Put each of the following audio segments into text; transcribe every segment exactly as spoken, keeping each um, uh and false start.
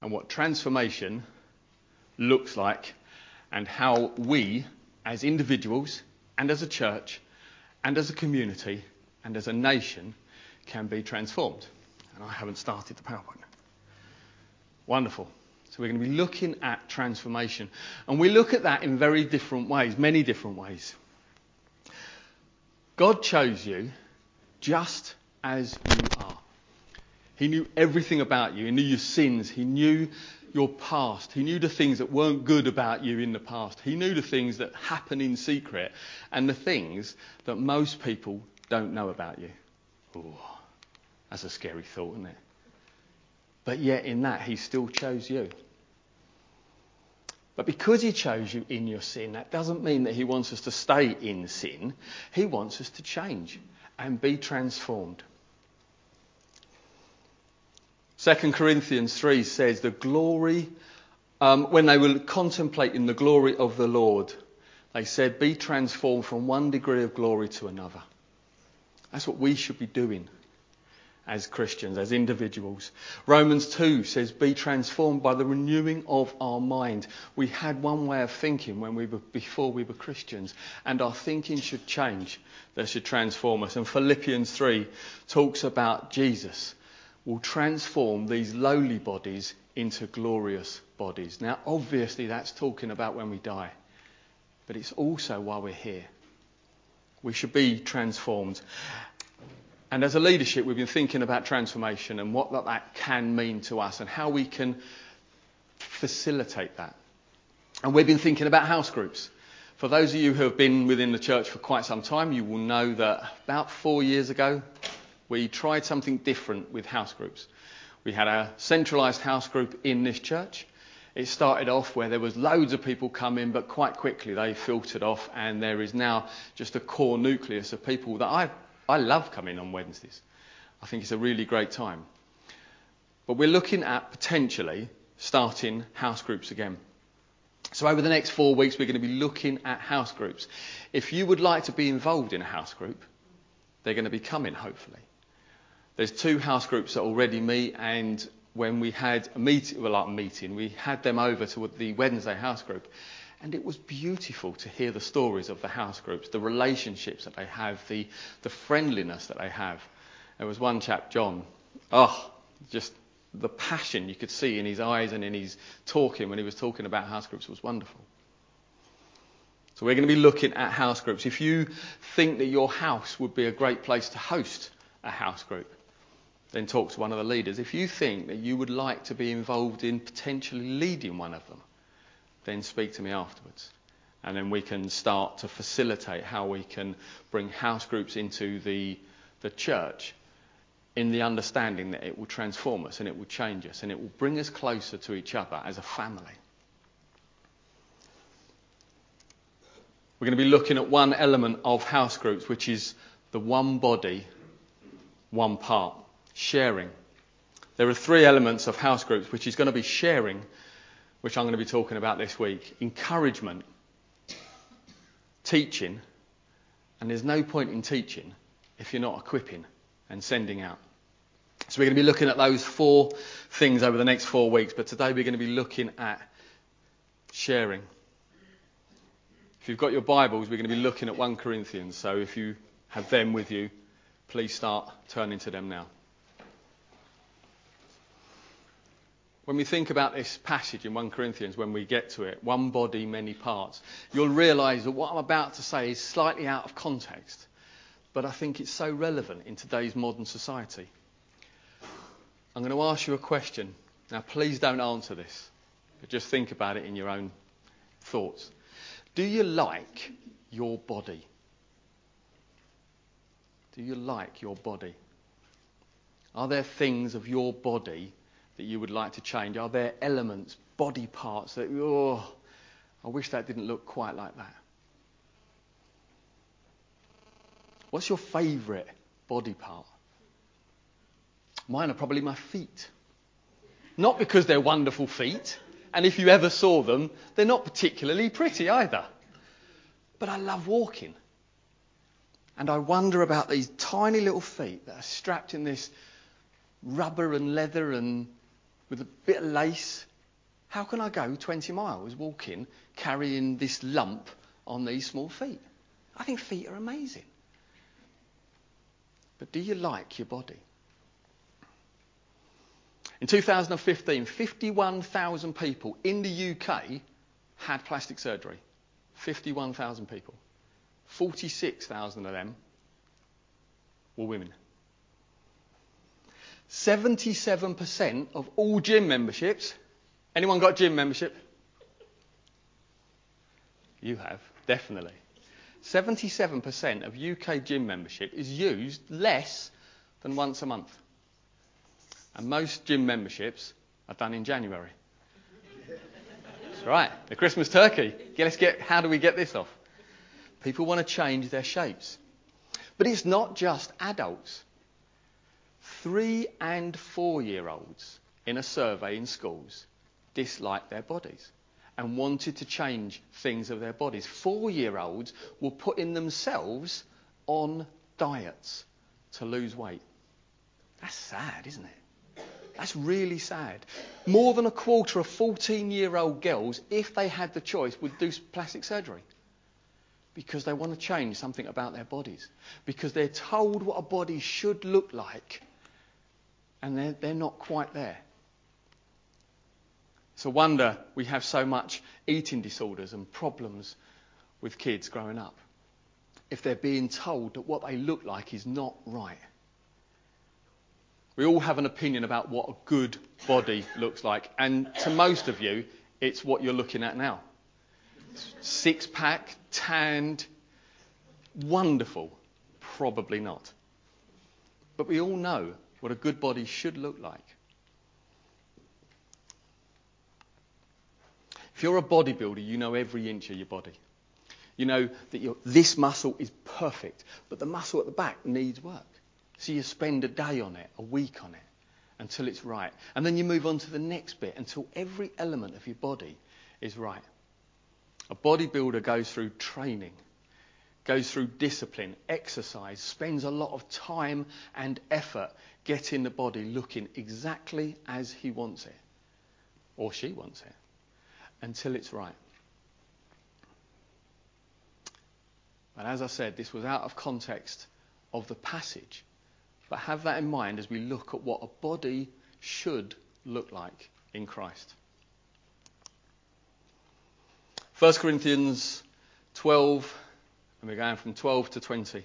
and what transformation looks like and how we as individuals and as a church and as a community and as a nation can be transformed. And I haven't started the PowerPoint. Wonderful. So we're going to be looking at transformation. And we look at that in very different ways, many different ways. God chose you just as you are. He knew everything about you. He knew your sins. He knew your past. He knew the things that weren't good about you in the past. He knew the things that happen in secret and the things that most people don't know about you. Ooh, that's a scary thought, isn't it? But yet in that, he still chose you. But because he chose you in your sin, that doesn't mean that he wants us to stay in sin. He wants us to change and be transformed. Second Corinthians three says the glory, um, when they were contemplating the glory of the Lord, they said, be transformed from one degree of glory to another. That's what we should be doing as Christians, as individuals. Romans two says, be transformed by the renewing of our mind. We had one way of thinking when we were, before we were Christians, and our thinking should change. That should transform us. And Philippians three talks about Jesus will transform these lowly bodies into glorious bodies. Now, obviously, that's talking about when we die, but it's also while we're here. We should be transformed. And as a leadership, we've been thinking about transformation and what that can mean to us and how we can facilitate that. And we've been thinking about house groups. For those of you who have been within the church for quite some time, you will know that about four years ago, we tried something different with house groups. We had a centralised house group in this church. It started off where there was loads of people come in, but quite quickly they filtered off, and there is now just a core nucleus of people that I I love coming on Wednesdays. I think it's a really great time. But we're looking at potentially starting house groups again. So over the next four weeks, we're going to be looking at house groups. If you would like to be involved in a house group, they're going to be coming, hopefully. There's two house groups that already meet, and when we had a meeting, well, like a meeting, we had them over to the Wednesday house group. And it was beautiful to hear the stories of the house groups, the relationships that they have, the, the friendliness that they have. There was one chap, John, oh, just the passion you could see in his eyes and in his talking when he was talking about house groups was wonderful. So we're going to be looking at house groups. If you think that your house would be a great place to host a house group, then talk to one of the leaders. If you think that you would like to be involved in potentially leading one of them, then speak to me afterwards. And then we can start to facilitate how we can bring house groups into the, the church in the understanding that it will transform us and it will change us and it will bring us closer to each other as a family. We're going to be looking at one element of house groups, which is the one body, one part, sharing. There are three elements of house groups, which is going to be sharing, which I'm going to be talking about this week, encouragement, teaching, and there's no point in teaching if you're not equipping and sending out. So we're going to be looking at those four things over the next four weeks, but today we're going to be looking at sharing. If you've got your Bibles, we're going to be looking at First Corinthians, so if you have them with you, please start turning to them now. When we think about this passage in First Corinthians, when we get to it, one body, many parts, you'll realise that what I'm about to say is slightly out of context, but I think it's so relevant in today's modern society. I'm going to ask you a question. Now, please don't answer this, but just think about it in your own thoughts. Do you like your body? Do you like your body? Are there things of your body that you would like to change? Are there elements, body parts that, oh, I wish that didn't look quite like that? What's your favourite body part? Mine are probably my feet. Not because they're wonderful feet, and if you ever saw them, they're not particularly pretty either. But I love walking. And I wonder about these tiny little feet that are strapped in this rubber and leather and with a bit of lace. How can I go twenty miles walking, carrying this lump on these small feet? I think feet are amazing. But do you like your body? In two thousand fifteen, fifty-one thousand people in the U K had plastic surgery. fifty-one thousand people. forty-six thousand of them were women. seventy-seven percent of all gym memberships. Anyone got gym membership? You have, definitely. seventy-seven percent of U K gym membership is used less than once a month. And most gym memberships are done in January. That's right, the Christmas turkey. Let's get, how do we get this off? People want to change their shapes. But it's not just adults. Three and four-year-olds in a survey in schools disliked their bodies and wanted to change things of their bodies. Four-year-olds were putting themselves on diets to lose weight. That's sad, isn't it? That's really sad. More than a quarter of fourteen-year-old girls, if they had the choice, would do plastic surgery because they want to change something about their bodies, because they're told what a body should look like and they're, they're not quite there. It's a wonder we have so much eating disorders and problems with kids growing up, if they're being told that what they look like is not right. We all have an opinion about what a good body looks like, and to most of you, it's what you're looking at now. Six-pack, tanned, wonderful. Probably not. But we all know what a good body should look like. If you're a bodybuilder, you know every inch of your body. You know that your, this muscle is perfect, but the muscle at the back needs work. So you spend a day on it, a week on it, until it's right. And then you move on to the next bit until every element of your body is right. A bodybuilder goes through training, goes through discipline, exercise, spends a lot of time and effort getting the body looking exactly as he wants it, or she wants it, until it's right. But as I said, this was out of context of the passage. But have that in mind as we look at what a body should look like in Christ. First Corinthians twelve, and we're going from twelve to twenty.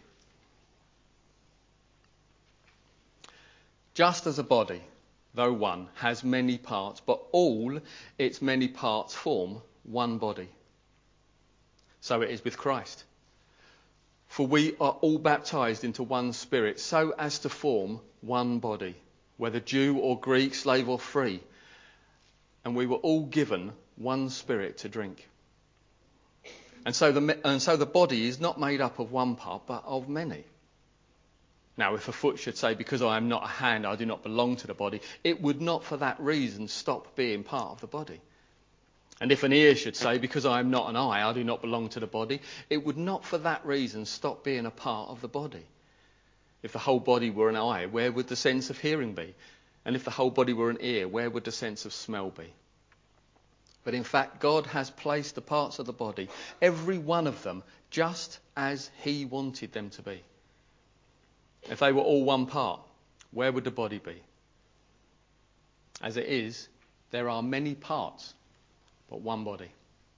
Just as a body, though one, has many parts, but all its many parts form one body. So it is with Christ. For we are all baptized into one Spirit, so as to form one body, whether Jew or Greek, slave or free. And we were all given one Spirit to drink. And so the, and so the body is not made up of one part, but of many. Now, if a foot should say, because I am not a hand, I do not belong to the body, it would not for that reason stop being part of the body. And if an ear should say, because I am not an eye, I do not belong to the body, it would not for that reason stop being a part of the body. If the whole body were an eye, where would the sense of hearing be? And if the whole body were an ear, where would the sense of smell be? But in fact, God has placed the parts of the body, every one of them, just as he wanted them to be. If they were all one part, where would the body be? As it is, there are many parts, but one body.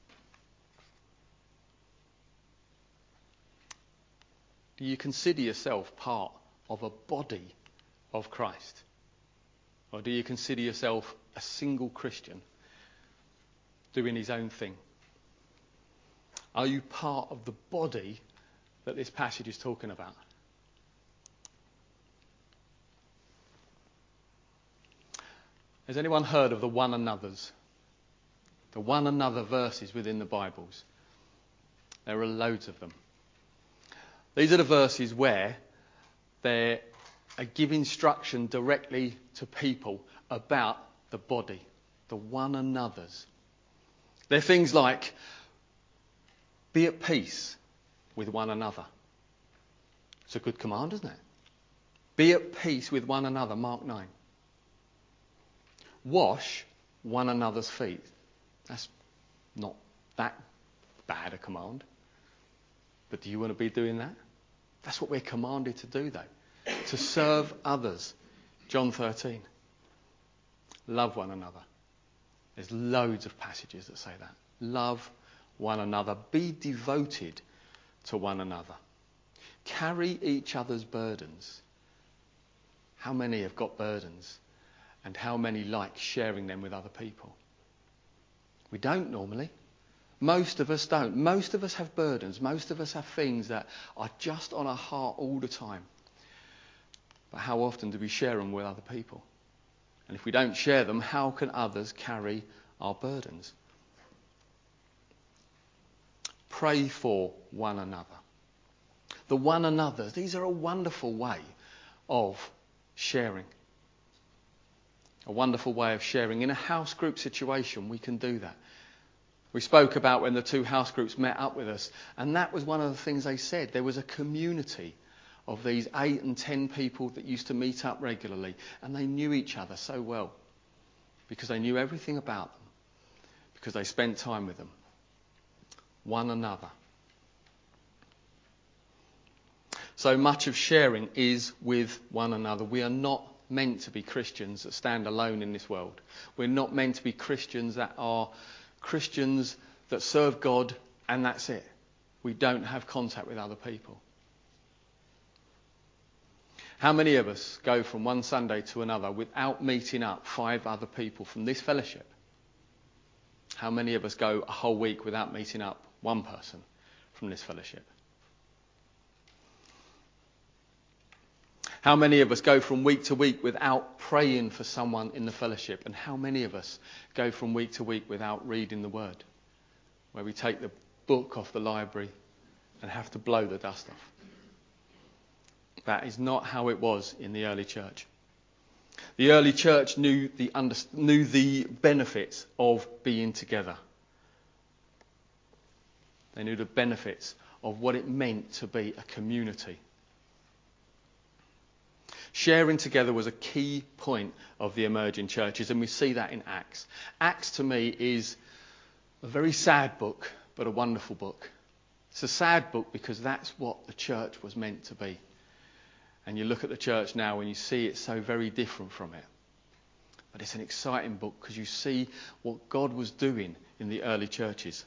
Do you consider yourself part of a body of Christ? Or do you consider yourself a single Christian doing his own thing? Are you part of the body that this passage is talking about? Has anyone heard of the one another's? The one another verses within the Bibles. There are loads of them. These are the verses where they give instruction directly to people about the body, the one another's. They're things like, be at peace with one another. It's a good command, isn't it? Be at peace with one another, Mark nine. Wash one another's feet. That's not that bad a command. But do you want to be doing that? That's what we're commanded to do, though. To serve others. John thirteen. Love one another. There's loads of passages that say that. Love one another. Be devoted to one another. Carry each other's burdens. How many have got burdens? And how many like sharing them with other people? We don't normally. Most of us don't. Most of us have burdens. Most of us have things that are just on our heart all the time. But how often do we share them with other people? And if we don't share them, how can others carry our burdens? Pray for one another. The one another, these are a wonderful way of sharing. A wonderful way of sharing. In a house group situation, we can do that. We spoke about when the two house groups met up with us, and that was one of the things they said. There was a community of these eight and ten people that used to meet up regularly, and they knew each other so well because they knew everything about them, because they spent time with them. One another. So much of sharing is with one another. We are not meant to be Christians that stand alone in this world. We're not meant to be Christians that are Christians that serve God and that's it. We don't have contact with other people. How many of us go from one Sunday to another without meeting up five other people from this fellowship? How many of us go a whole week without meeting up one person from this fellowship? How many of us go from week to week without praying for someone in the fellowship? And how many of us go from week to week without reading the Word? Where we take the book off the library and have to blow the dust off. That is not how it was in the early church. The early church knew the, under, knew the benefits of being together. They knew the benefits of what it meant to be a community. Sharing together was a key point of the emerging churches, and we see that in Acts. Acts, to me, is a very sad book, but a wonderful book. It's a sad book because that's what the church was meant to be. And you look at the church now and you see it's so very different from it. But it's an exciting book because you see what God was doing in the early churches.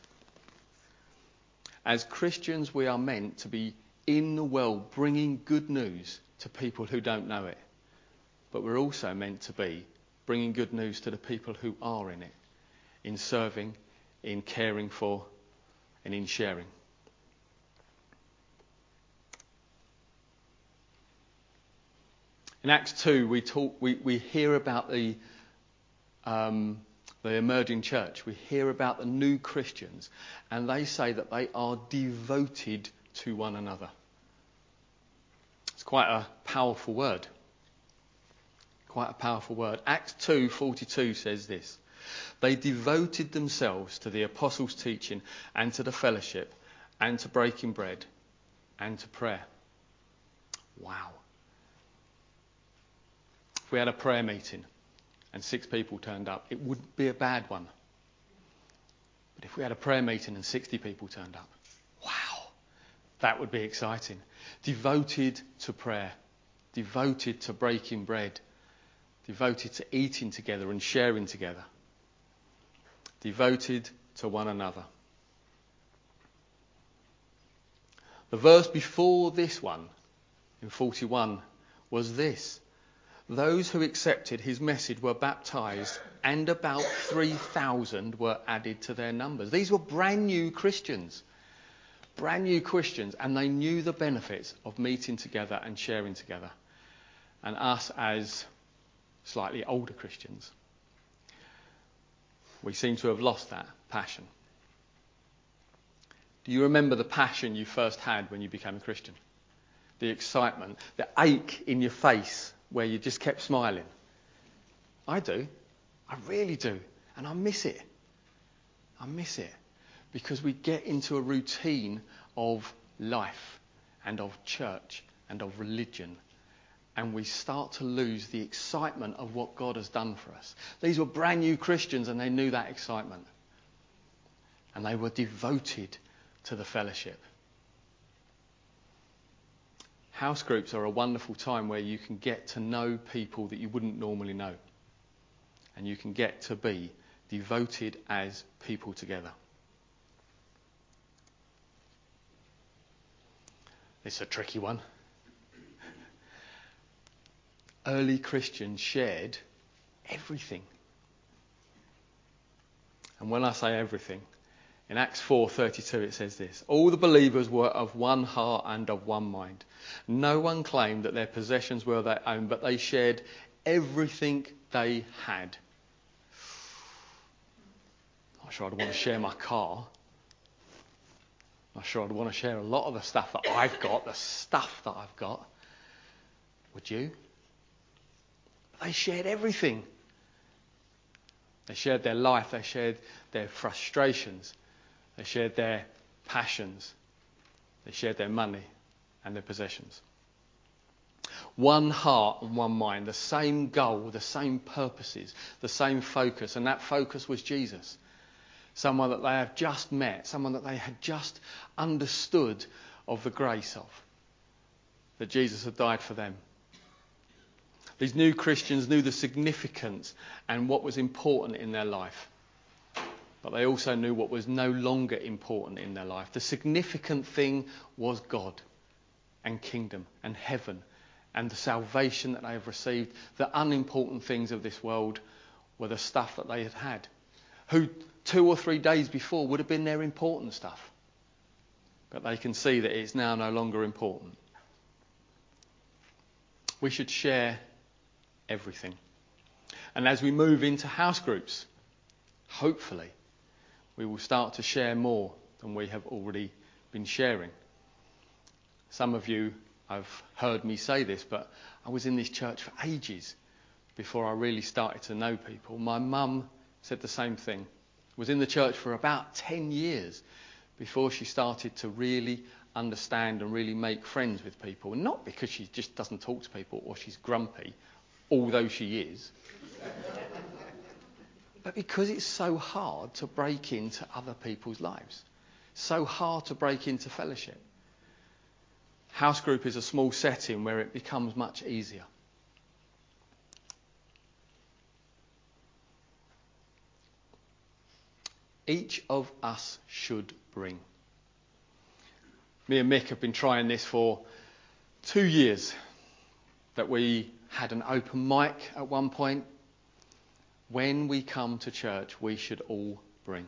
As Christians, we are meant to be in the world bringing good news to people who don't know it. But we're also meant to be bringing good news to the people who are in it, in serving, in caring for, and in sharing. In Acts two, we talk, we, we hear about the um, the emerging church. We hear about the new Christians, and they say that they are devoted to one another. It's quite a powerful word. Quite a powerful word. Acts two forty-two says this: they devoted themselves to the apostles' teaching and to the fellowship and to breaking bread and to prayer. Wow. If we had a prayer meeting and six people turned up, it wouldn't be a bad one. But if we had a prayer meeting and sixty people turned up, wow, that would be exciting. Devoted to prayer, devoted to breaking bread, devoted to eating together and sharing together, devoted to one another. The verse before this one, in forty-one, was this: those who accepted his message were baptized, and about three thousand were added to their numbers. These were brand new Christians. Brand new Christians, and they knew the benefits of meeting together and sharing together. And us as slightly older Christians, we seem to have lost that passion. Do you remember the passion you first had when you became a Christian? The excitement, the ache in your face where you just kept smiling. I do. I really do. And I miss it. I miss it. Because we get into a routine of life and of church and of religion. and we start to lose the excitement of what God has done for us. These were brand new Christians and they knew that excitement. And they were devoted to the fellowship. House groups are a wonderful time where you can get to know people that you wouldn't normally know. And you can get to be devoted as people together. It's a tricky one. Early Christians shared everything. And when I say everything, in Acts four thirty-two it says this: all the believers were of one heart and of one mind. No one claimed that their possessions were their own, but they shared everything they had. I'm not sure I'd want to share my car. I'm not sure I'd want to share a lot of the stuff that I've got, the stuff that I've got. Would you? They shared everything. They shared their life. They shared their frustrations. They shared their passions. They shared their money and their possessions. One heart and one mind, the same goal, the same purposes, the same focus. And that focus was Jesus. Someone that they have just met, someone that they had just understood of the grace of. That Jesus had died for them. These new Christians knew the significance and what was important in their life. But they also knew what was no longer important in their life. The significant thing was God and kingdom and heaven and the salvation that they have received. The unimportant things of this world were the stuff that they had had. Who two or three days before would have been their important stuff. But they can see that it's now no longer important. We should share everything. And as we move into house groups, hopefully, we will start to share more than we have already been sharing. Some of you have heard me say this, but I was in this church for ages before I really started to know people. My mum said the same thing. Was in the church for about ten years before she started to really understand and really make friends with people. And not because she just doesn't talk to people or she's grumpy, although she is. But because it's so hard to break into other people's lives. So hard to break into fellowship. House group is a small setting where it becomes much easier. Each of us should bring. Me and Mick have been trying this for two years. That we had an open mic at one point. When we come to church, we should all bring.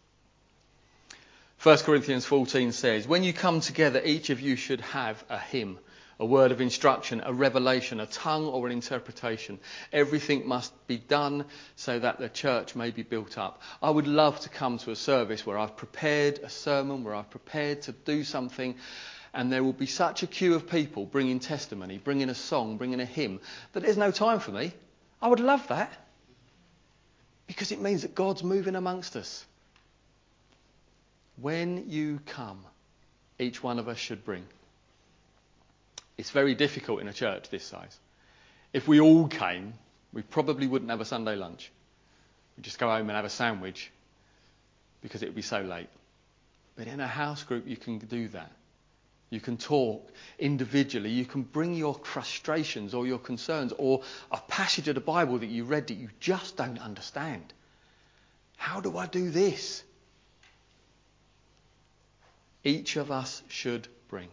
First Corinthians fourteen says, when you come together, each of you should have a hymn, a word of instruction, a revelation, a tongue or an interpretation. Everything must be done so that the church may be built up. I would love to come to a service where I've prepared a sermon, where I've prepared to do something, and there will be such a queue of people bringing testimony, bringing a song, bringing a hymn, that there's no time for me. I would love that. Because it means that God's moving amongst us. When you come, each one of us should bring. It's very difficult in a church this size. If we all came, we probably wouldn't have a Sunday lunch. We'd just go home and have a sandwich because it would be so late. But in a house group, you can do that. You can talk individually. You can bring your frustrations or your concerns or a passage of the Bible that you read that you just don't understand. How do I do this? Each of us should bring.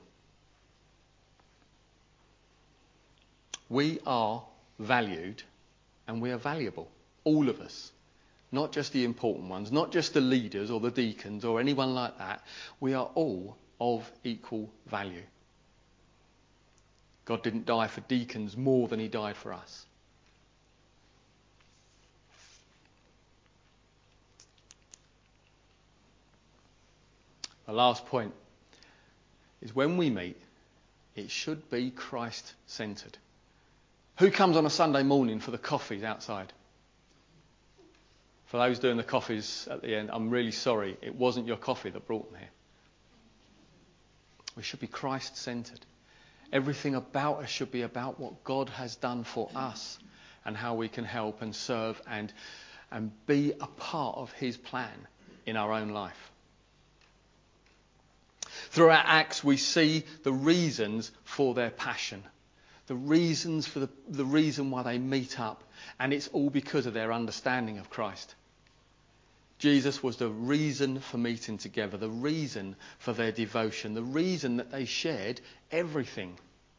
We are valued and we are valuable. All of us. Not just the important ones. Not just the leaders or the deacons or anyone like that. We are all of equal value. God didn't die for deacons more than he died for us. The last point is when we meet, it should be Christ-centred. Who comes on a Sunday morning for the coffees outside? For those doing the coffees at the end, I'm really sorry. It wasn't your coffee that brought them here. We should be Christ-centred. Everything about us should be about what God has done for us and how we can help and serve and, and be a part of his plan in our own life. Through our Acts, we see the reasons for their passion, the reasons for the, the reason why they meet up, and it's all because of their understanding of Christ. Jesus was the reason for meeting together, the reason for their devotion, the reason that they shared everything.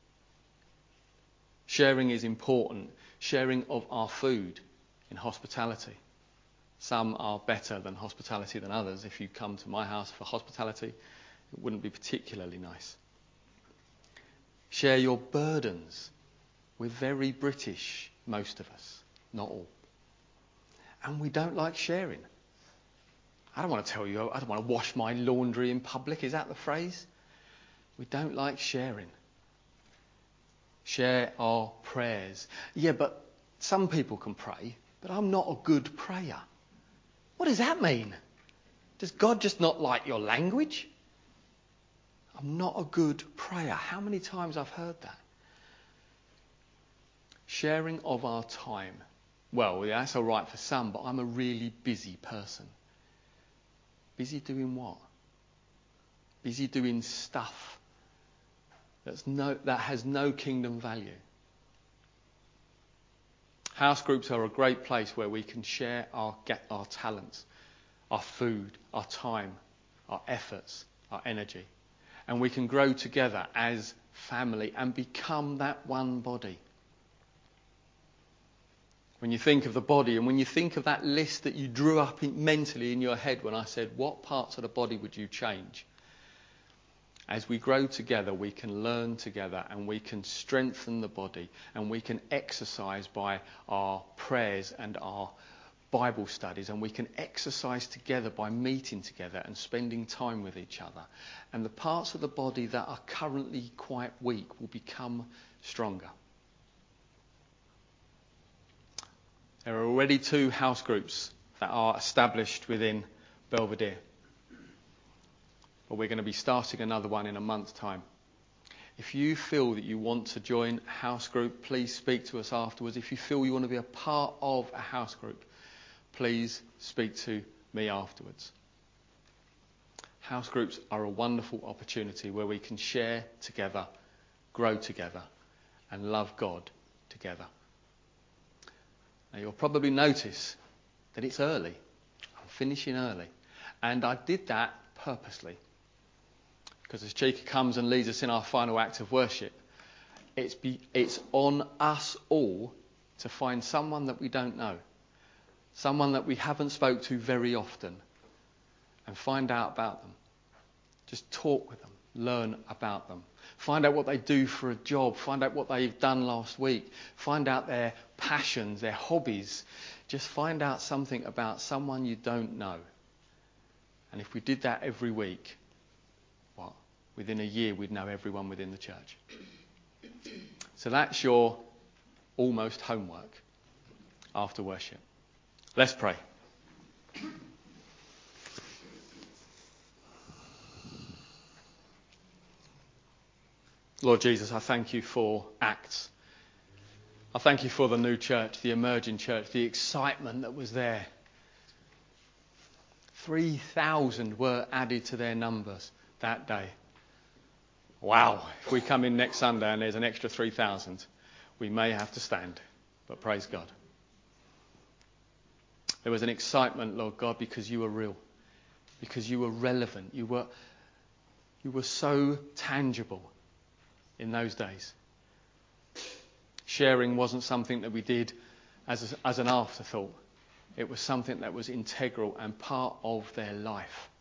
Sharing is important. Sharing of our food in hospitality. Some are better than hospitality than others. If you come to my house for hospitality, it wouldn't be particularly nice. Share your burdens. We're very British, most of us, not all. And we don't like sharing. I don't want to tell you, I don't want to wash my laundry in public. Is that the phrase? We don't like sharing. Share our prayers. Yeah, but some people can pray, but I'm not a good prayer. What does that mean? Does God just not like your language? I'm not a good prayer. How many times I've heard that? Sharing of our time. Well, yeah, that's all right for some, but I'm a really busy person. Busy doing what? Busy doing stuff that's no, that has no kingdom value. House groups are a great place where we can share our, get our talents, our food, our time, our efforts, our energy. And we can grow together as family and become that one body. When you think of the body and when you think of that list that you drew up in, mentally in your head when I said, what parts of the body would you change? As we grow together, we can learn together and we can strengthen the body and we can exercise by our prayers and our Bible studies, and we can exercise together by meeting together and spending time with each other. And the parts of the body that are currently quite weak will become stronger. There are already two house groups that are established within Belvedere. But we're going to be starting another one in a month's time. If you feel that you want to join a house group, please speak to us afterwards. If you feel you want to be a part of a house group, please speak to me afterwards. House groups are a wonderful opportunity where we can share together, grow together, and love God together. Now you'll probably notice that it's early. I'm finishing early. And I did that purposely. Because as Chika comes and leads us in our final act of worship, it's, be, it's on us all to find someone that we don't know. Someone that we haven't spoke to very often. And find out about them. Just talk with them. Learn about them. Find out what they do for a job. Find out what they've done last week. Find out their passions, their hobbies. Just find out something about someone you don't know. And if we did that every week, what? Within a year we'd know everyone within the church. So that's your almost homework after worship. Let's pray. Lord Jesus, I thank you for Acts. I thank you for the new church, the emerging church, the excitement that was there. three thousand were added to their numbers that day. Wow, if we come in next Sunday and there's an extra three thousand, we may have to stand, but praise God. There was an excitement, Lord God, because you were real, because you were relevant, you were, you were so tangible. In those days, sharing wasn't something that we did as, a, as an afterthought. It was something that was integral and part of their life.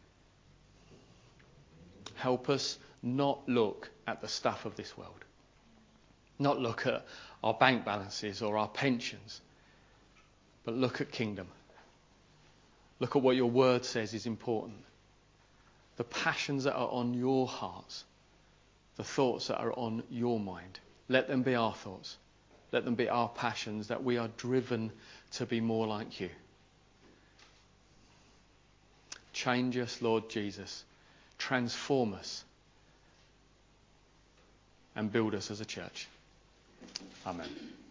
Help us not look at the stuff of this world. Not look at our bank balances or our pensions, but look at kingdom. Look at what your word says is important. The passions that are on your hearts. The thoughts that are on your mind. Let them be our thoughts. Let them be our passions, that we are driven to be more like you. Change us, Lord Jesus. Transform us. and build us as a church. Amen.